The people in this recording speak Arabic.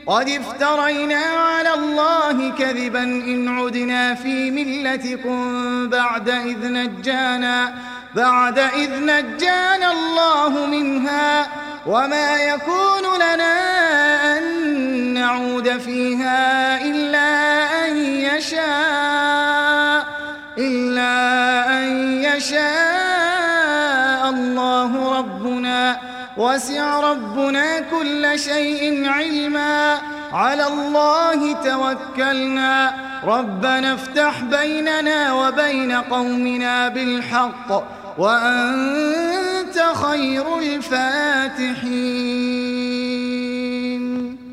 قد افترينا على الله كذبا إن عدنا في ملتكم بعد إذ نجانا الله منها وما يكون لنا أن نعود فيها إلا أن يشاء الله ربنا وسع ربنا كل شيء علما على الله توكلنا ربنا افتح بيننا وبين قومنا بالحق وأنت خير الفاتحين